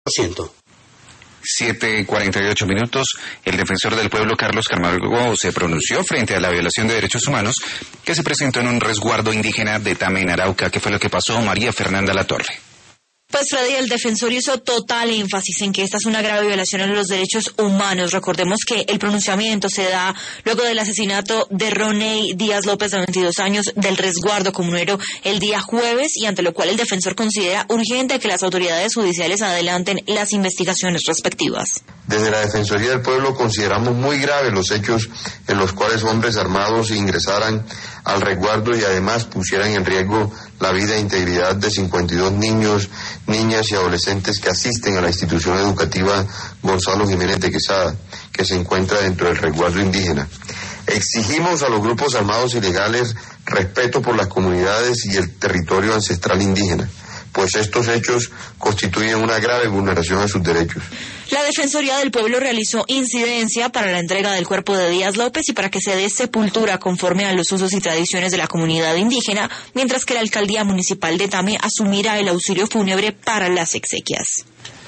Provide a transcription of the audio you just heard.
7:48. El defensor del pueblo Carlos Camargo se pronunció frente a la violación de derechos humanos que se presentó en un resguardo indígena de Tame, en Arauca. ¿Qué fue lo que pasó? María Fernanda Latorre. Pues Freddy, el defensor hizo total énfasis en que esta es una grave violación a los derechos humanos. Recordemos que el pronunciamiento se da luego del asesinato de Roney Díaz López, de 22 años, del resguardo comunero el día jueves, y ante lo cual el defensor considera urgente que las autoridades judiciales adelanten las investigaciones respectivas. Desde la Defensoría del Pueblo consideramos muy graves los hechos en los cuales hombres armados ingresaran al resguardo y además pusieran en riesgo la vida e integridad de 52 niños, niñas y adolescentes que asisten a la institución educativa Gonzalo Jiménez de Quesada, que se encuentra dentro del resguardo indígena. Exigimos a los grupos armados ilegales respeto por las comunidades y el territorio ancestral indígena, pues estos hechos constituyen una grave vulneración a sus derechos. La Defensoría del Pueblo realizó incidencia para la entrega del cuerpo de Díaz López y para que se dé sepultura conforme a los usos y tradiciones de la comunidad indígena, mientras que la Alcaldía Municipal de Tame asumirá el auxilio fúnebre para las exequias.